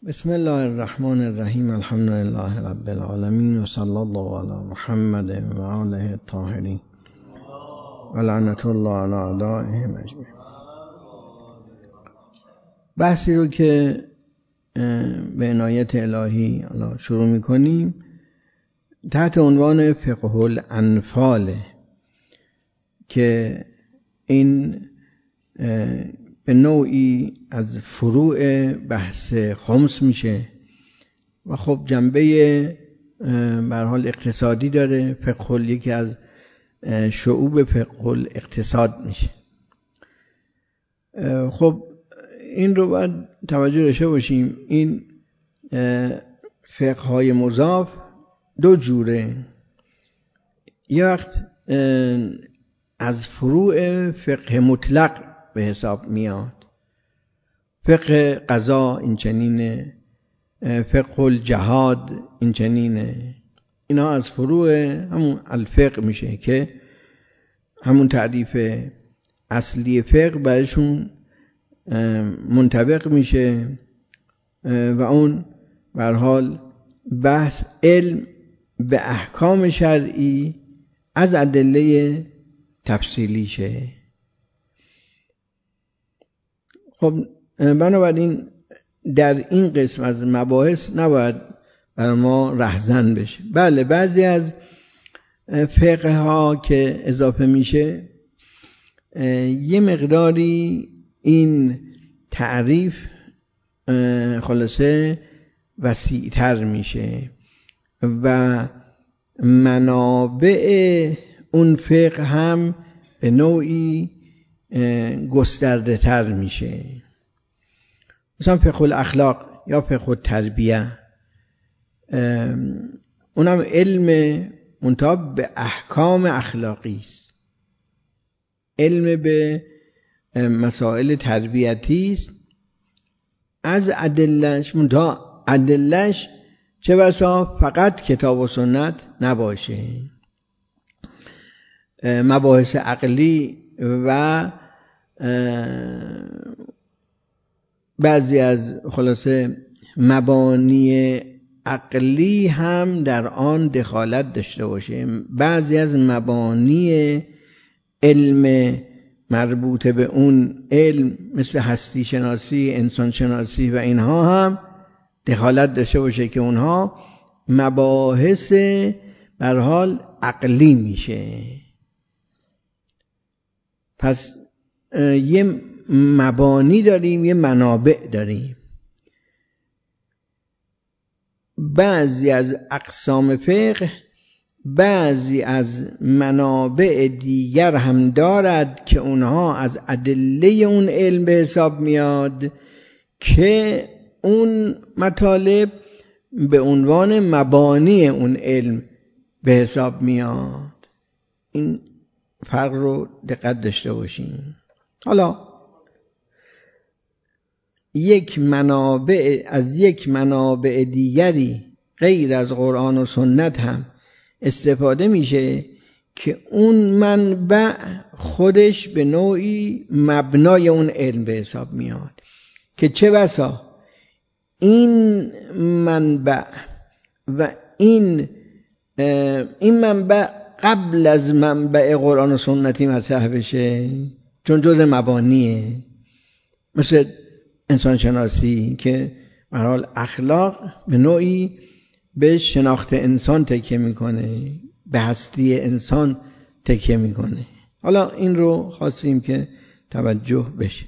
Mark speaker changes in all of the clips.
Speaker 1: بسم الله الرحمن الرحیم. الحمد لله رب العالمین و صلی الله علی محمد و آله الطاهرین و لعنت الله علی اعدائهم اجمعین. بحثی رو که به عنایت الهی شروع میکنیم تحت عنوان فقه الانفال که این به نوعی از فروع بحث خمس میشه و خب جنبه به هر حال اقتصادی داره. فقه یکی از شعوب فقه الاقتصاد میشه. خب این رو باید توجه داشته باشیم. این فقه های مضاف دو جوره. یه وقت از فروع فقه مطلق به حساب میاد. فقه قضا این چنینه، فقه الجهاد این چنینه. اینا از فروع همون الفقه میشه که همون تعریف اصلی فقه برشون منطبق میشه و اون به هر حال بحث علم به احکام شرعی از ادله تفصیلی شه. خب بنابراین در این قسم از مباحث نباید برای ما رهزن بشه. بله بعضی از فقه ها که اضافه میشه یه مقداری این تعریف خلاصه وسیع‌تر میشه و منابع اون فقه هم به نوعی گسترده تر میشه. مثلا فقه الاخلاق یا فقه التربیه، اونم علم منطبق به احکام اخلاقی است، علم به مسائل تربیتی است. از ادلهش منتها ادلهش چه بسا فقط کتاب و سنت نباشه، مباحث عقلی و بعضی از خلاصه مبانی عقلی هم در آن دخالت داشته باشه. بعضی از مبانی علم مربوط به اون علم مثل هستی شناسی، انسان شناسی و اینها هم دخالت داشته باشه که اونها مباحث به هر حال عقلی میشه. پس یه مبانی داریم، یه منابع داریم. بعضی از اقسام فقه بعضی از منابع دیگر هم دارد که اونها از ادله اون علم به حساب میاد که اون مطالب به عنوان مبانی اون علم به حساب میاد. این فرق رو دقت داشته باشیم. حالا یک منابع دیگری غیر از قرآن و سنت هم استفاده میشه که اون منبع خودش به نوعی مبنای اون علم به حساب میاد که چه بسا این منبع و این منبع قبل از منبع قرآن و سنتی مطرح بشه، چون جز مبانیه. مثل انسان شناسی که به هر حال اخلاق به نوعی به شناخت انسان تکیه میکنه، به هستی انسان تکیه میکنه. حالا این رو خواستیم که توجه بشه.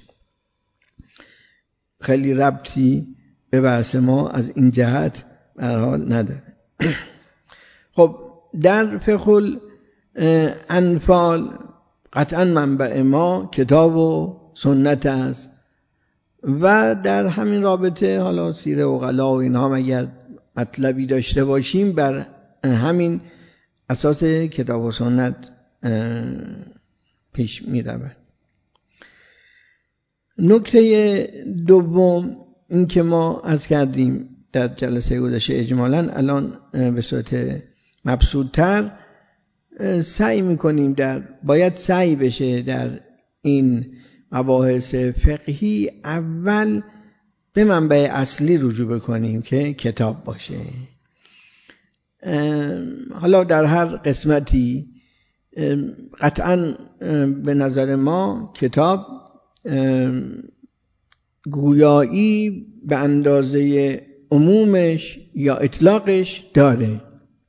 Speaker 1: خیلی ربطی به بحث ما از این جهت به هر حال نداره. خب در فقه الانفال قطعا منبع ما کتاب و سنت است و در همین رابطه حالا سیر عقلا و اینها اگر مطلبی داشته باشیم بر همین اساس کتاب و سنت پیش می رود. نکته دوم این که ما عرض کردیم در جلسه گذشته اجمالاً، الان به صورت مبسوط‌تر سعی میکنیم باید سعی بشه در این مباحث فقهی اول به منبع اصلی رجوع بکنیم که کتاب باشه. حالا در هر قسمتی قطعاً به نظر ما کتاب گویایی به اندازه عمومش یا اطلاقش داره.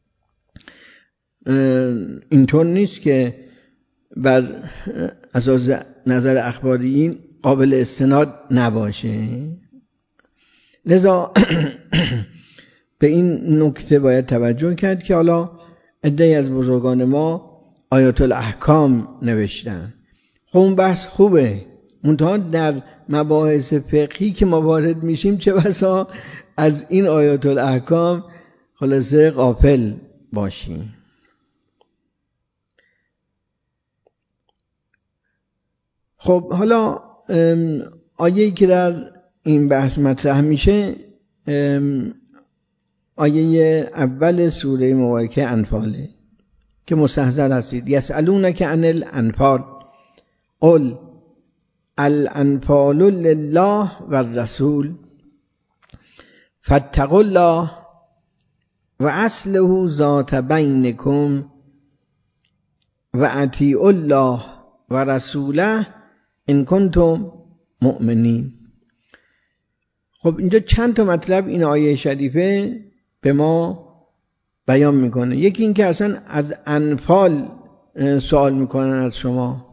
Speaker 1: اینطور نیست که بر اساس نظر اخباریین قابل استناد نباشه. لذا به این نکته باید توجه کرد که حالا عده‌ای از بزرگان ما آیات الاحکام نوشتن. خب اون بحث خوبه، منتها در مباحث فقهی که ما وارد میشیم چه بسا از این آیات الاحکام خلاصه غافل باشیم. خب حالا آیه‌ای که در این بحث مطرح میشه آیه اول سوره مبارکه انفاله که مستحضر هستید. یسألونک عن الانفال قل الانفال لله والرسول فاتقوا الله واصلحوا ذات بینکم واطیعوا الله ورسوله ان کنتم مؤمنین. خب اینجا چند تا مطلب این آیه شریفه به ما بیان میکنه. یکی این که اصلا از انفال سوال میکنن از شما،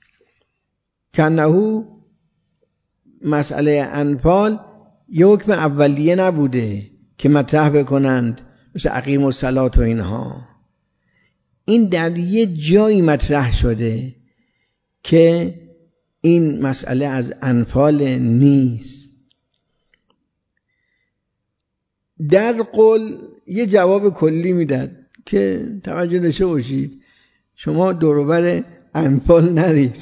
Speaker 1: کنهو مسئله انفال یه حکم اولیه نبوده که مطرح بکنند مثل اقیم الصلاة و اینها. این در یه جایی مطرح شده که این مسئله از انفال نیست. در قول یه جواب کلی میداد که توجه داشته باشید شما دوروبر انفال نرید،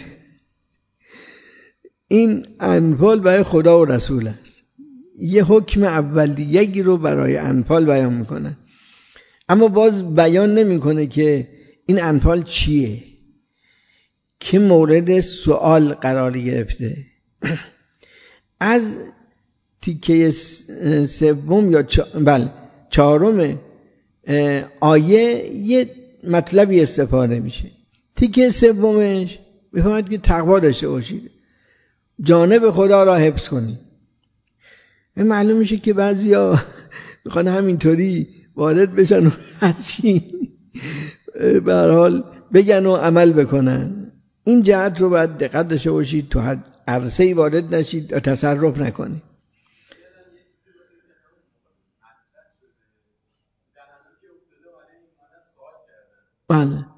Speaker 1: این انفال برای خدا و رسول است. یه حکم اولیه‌ای رو برای انفال بیان میکنه، اما باز بیان نمیکنه که این انفال چیه که مورد سوال قرار گرفته. از تیکه سوم یا چهارم آیه یه مطلبی استفاده میشه. تیکه سومش میفهمد که تقوا داشته باشید، جانب خدا را حفظ کنید. معلوم میشه که بعضیا میخوان همینطوری وارد بشن و هرچی به هر حال بگن و عمل بکنن. این جهت رو باید دقت داشته باشید، تو عرصه‌ای وارد نشید و تصرف نکنید. بله.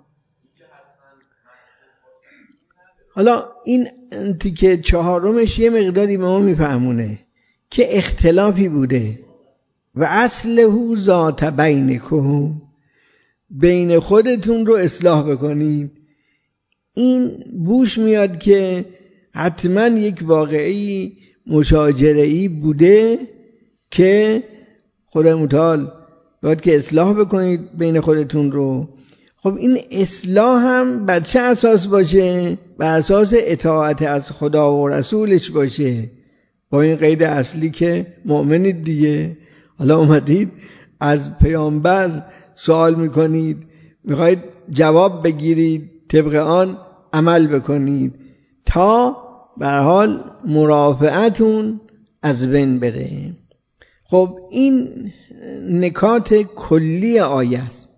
Speaker 1: حالا این تیکه چهارمش یه مقداری به ما میفهمونه که اختلافی بوده و اصلحوا ذات بینکم، بین خودتون رو اصلاح بکنید. این بوش میاد که حتما یک واقعی مشاجره‌ای بوده که خدای متعال باید که اصلاح بکنید بین خودتون رو. خب این اصلاح هم بر چه اساس باشه؟ بر اساس اطاعت از خدا و رسولش باشه، با این قید اصلی که مؤمنید دیگه. حالا اومدید از پیامبر سوال میکنید، میخواید جواب بگیرید، طبق آن عمل بکنید تا به هر حال مرافعتون از بین بره. خب این نکات کلی آیه است.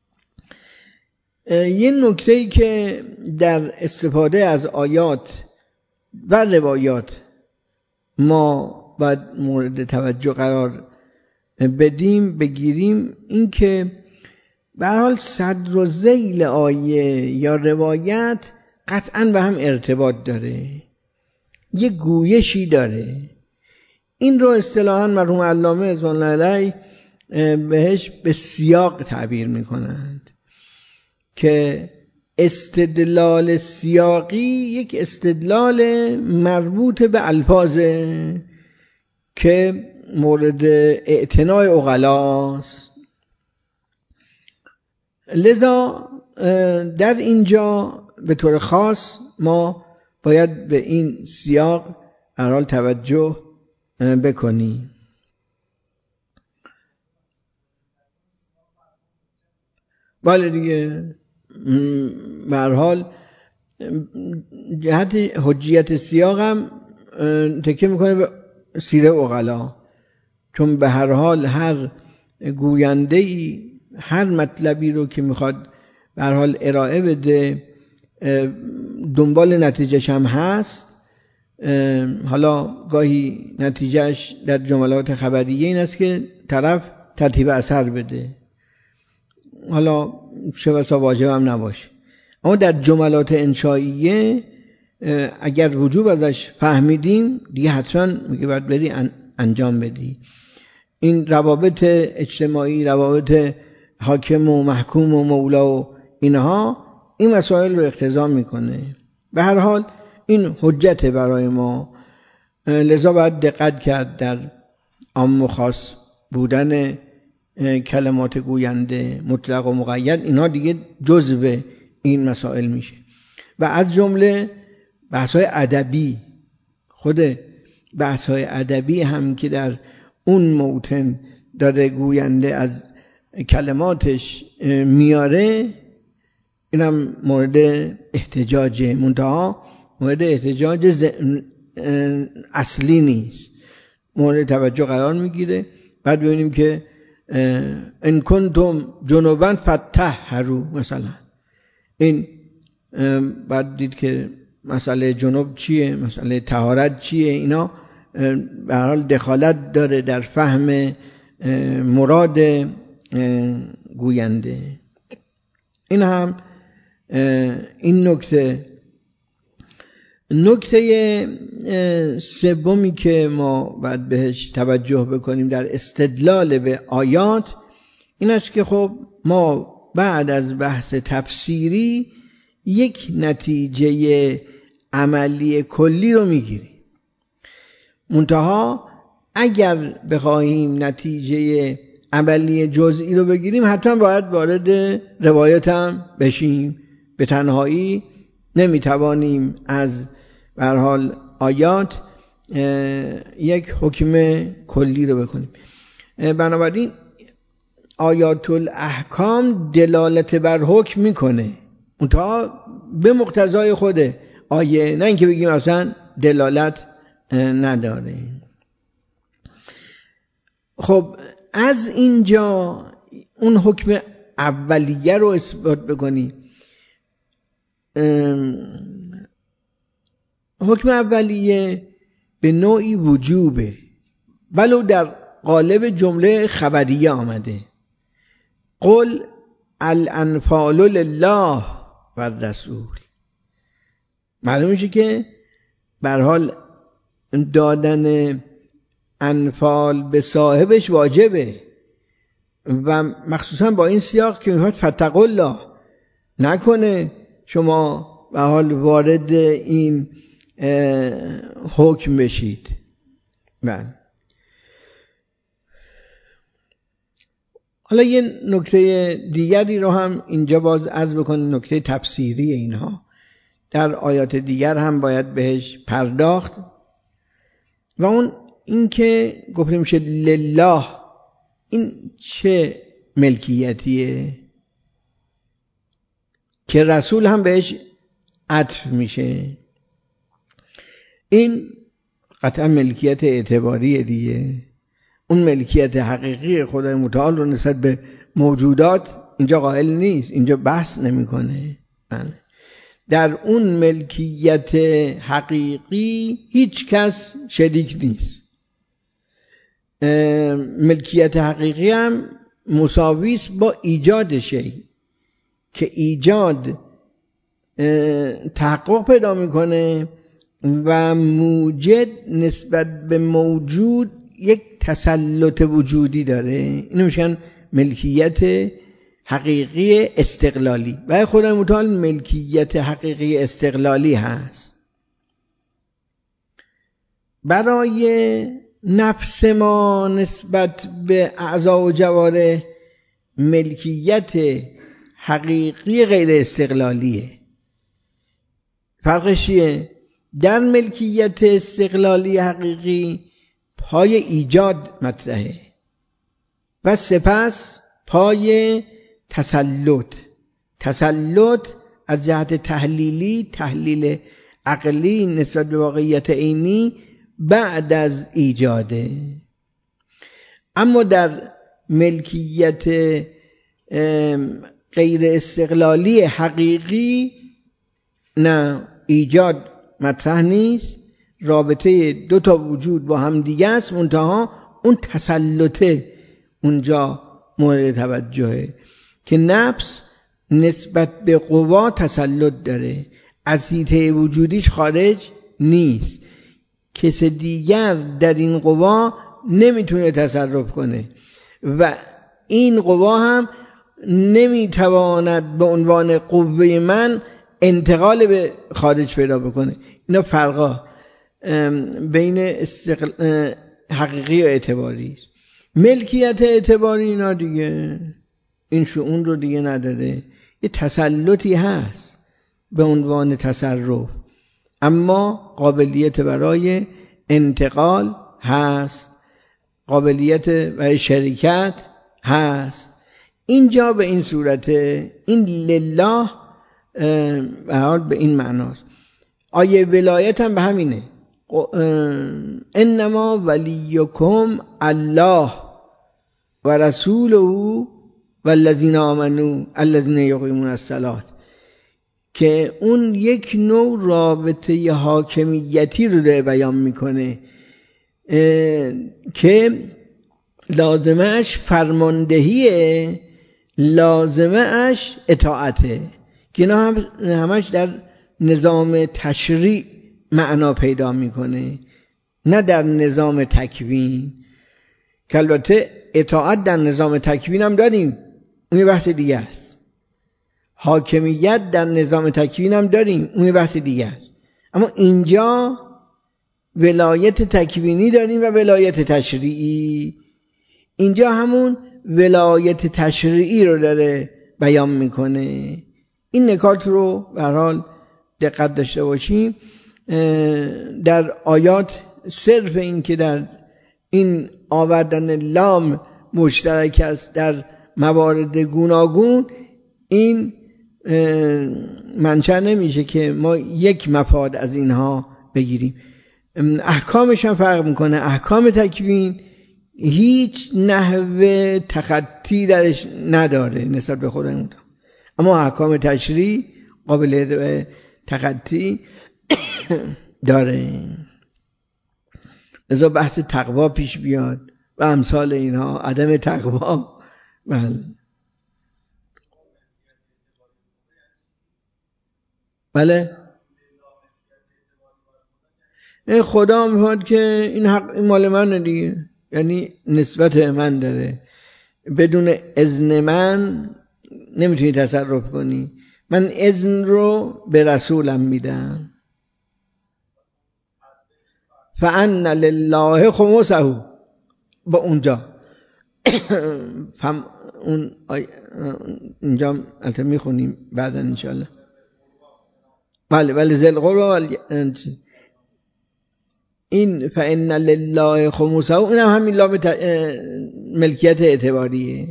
Speaker 1: یه نکته‌ای که در استفاده از آیات و روایات ما باید مورد توجه قرار بگیریم این که به هر حال صدر و ذیل آیه یا روایت قطعاً به هم ارتباط داره، یه گویشی داره. این رو اصطلاحاً مرحوم علامه رضوان الله علیه بهش به سیاق تعبیر میکنند که استدلال سیاقی یک استدلال مربوط به الفاظه که مورد اعتناع عقلاست. لذا در اینجا به طور خاص ما باید به این سیاق هر حال توجه بکنی. بله دیگه، به هر حال جهت حجیت سیاق هم تکیه میکنه به سیره عقلا، چون به هر حال هر گوینده‌ای هر مطلبی رو که میخواد به هر حال ارائه بده دنبال نتیجهش هم هست. حالا گاهی نتیجهش در جملات خبریه این است که طرف ترتیب اثر بده، حالا چه بسا واجب هم نباشه، اما در جملات انشائیه اگر وجوب ازش فهمیدیم دیگه حتما میگه باید بری انجام بدی. این روابط اجتماعی، روابط حاکم و محکوم و مولا و اینها، این مسائل رو اقتضا میکنه. به هر حال این حجت برای ما، لذا باید دقت کرد در عام و خاص بودن کلمات گوینده، مطلق و مقید، اینها دیگه جزء این مسائل میشه. و از جمله بحث‌های ادبی، خود بحث‌های ادبی هم که در اون موطن داره گوینده از کلماتش میاره، اینم مورد احتجاجه، منتها مورد احتجاج اصلی نیست، مورد توجه قرار میگیره. بعد ببینیم که ان کنتم جنبا فطهروا، مثلا این بعد دید که مسئله جنوب چیه، مسئله طهارت چیه، اینا به هر حال دخالت داره در فهم مراد گوینده. این هم این نکته سومی که ما باید بهش توجه بکنیم در استدلال به آیات این است که خب ما بعد از بحث تفسیری یک نتیجه عملی کلی رو میگیریم، منتها اگر بخواهیم نتیجه عملی جزئی رو بگیریم حتما باید وارد روایت هم بشیم. به تنهایی نمیتوانیم از به هر حال آیات یک حکم کلی رو بکنیم. بنابراین آیات الاحکام دلالت بر حکم میکنه، منتها به مقتضای خود آیه، نه اینکه بگیم اصلا دلالت نداره. خب از اینجا اون حکم اولیه رو اثبات بکنی. حکم اولیه به نوعی وجوبه، ولو در قالب جمله خبریه آمده، قل الانفال لله و الرسول. معلوم میشه که به هر حال دادن انفال به صاحبش واجبه، و مخصوصا با این سیاق که میخواد فتقوا الله نکنه شما به حال وارد این حکم بشید. بله. حالا یه نکته دیگری رو هم اینجا باز عرض بکنم، نکته تفسیری اینها در آیات دیگر هم باید بهش پرداخت، و اون این که گفتیم میشه لله، این چه ملکیتیه که رسول هم بهش عطف میشه؟ این قطعا ملکیت اعتباریه دیگه. اون ملکیت حقیقی خدای متعال رو نسبت به موجودات اینجا قائل نیست، اینجا بحث نمیکنه. در اون ملکیت حقیقی هیچ کس شریک نیست. ملکیت حقیقی هم مساویست با ایجاد شیء، که ایجاد تحقق پیدا میکنه و موجد نسبت به موجود یک تسلط وجودی داره. اینو میشن ملکیت حقیقی استقلالی، و خدای متعال ملکیت حقیقی استقلالی هست. برای نفس ما نسبت به اعضا و جوارح ملکیت حقیقی غیر استقلالیه. فرقش چیه؟ در ملکیت استقلالی حقیقی پای ایجاد مطرحه و سپس پای تسلط از جهت تحلیلی، تحلیل عقلی نسبت به واقعیت عینی بعد از ایجاده. اما در ملکیت غیر استقلالی حقیقی نه، ایجاد مطرح نیست، رابطه دو تا وجود با هم دیگه است، منتها اون تسلطه اونجا مورد توجهه که نفس نسبت به قوا تسلط داره، از حیطه وجودیش خارج نیست، کس دیگر در این قوا نمیتونه تصرف کنه و این قوا هم نمیتواند به عنوان قوه من انتقال به خارج پیدا بکنه. اینا فرقا بین حقیقی و اعتباری است. ملکیت اعتباری اینا دیگه این شؤون رو دیگه نداره، یه تسلطی هست به عنوان تصرف، اما قابلیت برای انتقال هست، قابلیت برای شرکت هست. اینجا به این صورت این لله به حال به این معناست. آیه ولایت هم به همینه، انما ولیکم الله و رسوله والذین آمنوا الذین یقیمون الصلاة، که اون یک نوع رابطه حاکمیتی رو داره بیان میکنه که لازمش فرماندهیه، لازمش اطاعته، که اینا همش در نظام تشریع معنا پیدا میکنه، نه در نظام تکوین، که البته اطاعت در نظام تکوین هم داریم، اون بحث دیگه است. حاکمیت در نظام تکوین هم داریم، اون بحث دیگه است. اما اینجا ولایت تکوینی داریم و ولایت تشریعی. اینجا همون ولایت تشریعی رو داره بیان میکنه. این نکات رو به هر حال دقت داشته باشیم. در آیات صرف این که در این آوردن لام مشترک است در موارد گوناگون، این منشأ نمیشه که ما یک مفاد از اینها بگیریم. احکامش هم فرق میکنه. احکام تکوین هیچ نحوه تخطی درش نداره نسبت به خودمون، اما احکام تشریع قابل تخطی داره. لذا بحث تقوا پیش بیاد و امثال اینها، عدم تقوا. بله خدا میفهمد که این حق این مال منه دیگه، یعنی نسبت من داره، بدون اذن من نمیتونی تصرف کنی، من اذن رو به رسولم میدم. فان لله خمسه، با اونجا اون اینجا البته میخونیم بعدا انشاءالله. بله ذل قربا این فان لله خمسه، این هم همین لام ملکیت اعتباریه.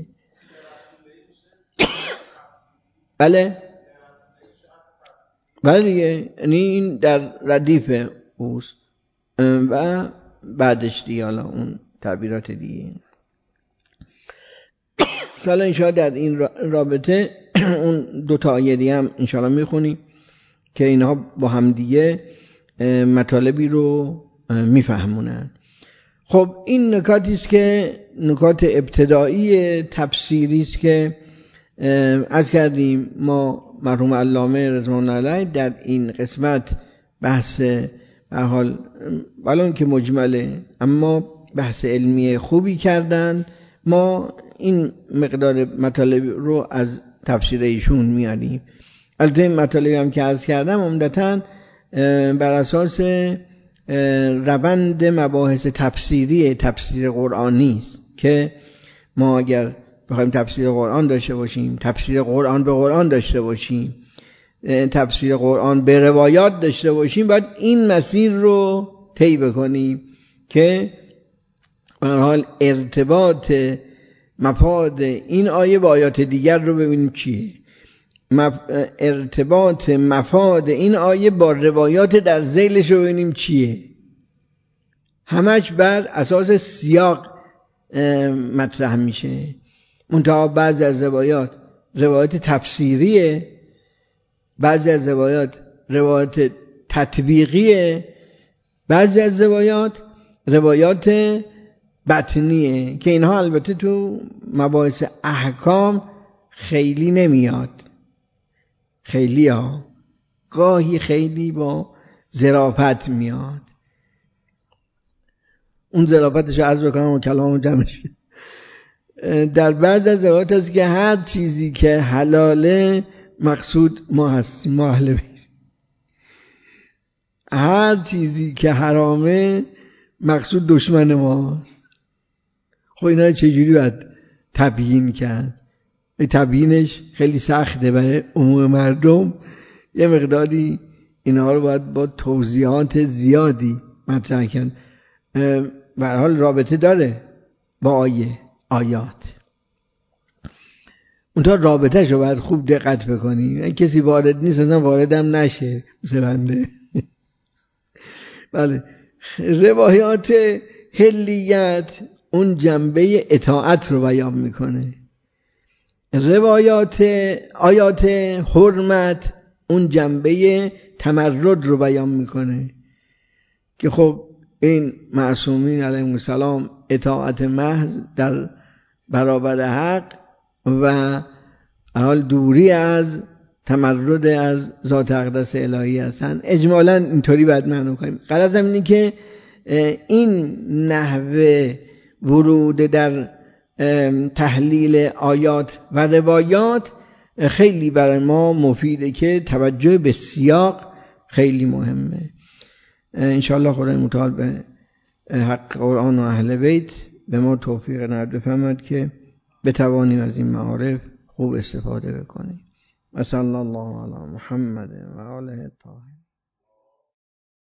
Speaker 1: بله دیگه، یعنی این در ردیف اوست و بعدش دیگه حالا اون تعبیرات دیگه. حالا انشاءالله در این رابطه اون دو تا آیه دیگه هم انشاءالله میخونیم که اینها با هم دیگه مطالبی رو میفهمونن. خب این نکاتی است که نکات ابتدایی تفسیری است که عرض کردیم. ما مرحوم علامه رضوان الله علیه در این قسمت بحث به حال بالون که مجمله اما بحث علمی خوبی کردن. ما این مقدار مطالب رو از تفسیر ایشون میاریم. البته این مطالبی هم که عرض کردم عمدتاً بر اساس روند مباحث تفسیری تفسیر قرآنی است که ما اگر بخوایم تفسیر قرآن داشته باشیم، تفسیر قرآن به قرآن داشته باشیم، تفسیر قرآن به روایات داشته باشیم، باید این مسیر رو طی بکنیم که به هر حال ارتباط مفاد این آیه با آیات دیگر رو ببینیم چیه. ارتباط مفاد این آیه با روایات در ذیلش رو ببینیم چیه. همش بر اساس سیاق مطرح میشه. منتها بعضی از روایات تفسیریه، بعضی از روایات تطبیقیه، بعضی از روایات بطنیه که اینها البته تو مباحث احکام خیلی نمیاد. خیلی گاهی خیلی با ظرافت میاد. اون ظرافتش عرض بکنم و کلامو جمعش. در بعض از روایات هست که هر چیزی که حلاله مقصود ما هستیم، ما اهل بیت. هر چیزی که حرامه مقصود دشمن ماست. خب اینا چجوری باید تبیین کرد؟ تبیینش خیلی سخته برای عموم مردم. یه مقداری اینها رو باید با توضیحات زیادی مطرح کرد. به هر حال رابطه داره با آیات. اونتا رابطه‌شو رو باید خوب دقت بکنی. کسی وارد نیست اصلا واردم نشه مثل بنده. بله، روایات حلیت اون جنبه اطاعت رو بیان میکنه. آیات حرمت اون جنبه تمرد رو بیان میکنه که خب این معصومین علیهم السلام اطاعت محض در برابر حق و حال دوری از تمرد از ذات اقدس الهی هستن. اجمالا اینطوری باید معنی کنیم. غرضم اینه که این نحوه ورود در تحلیل آیات و روایات خیلی برای ما مفیده که توجه به سیاق خیلی مهمه. انشاءالله خدای متعال به حق قرآن و اهل بیت به ما توفیق نهاد بفرماید که بتوانیم از این معارف خوب استفاده بکنیم. و صلی الله علی محمد و آله الطاهرین.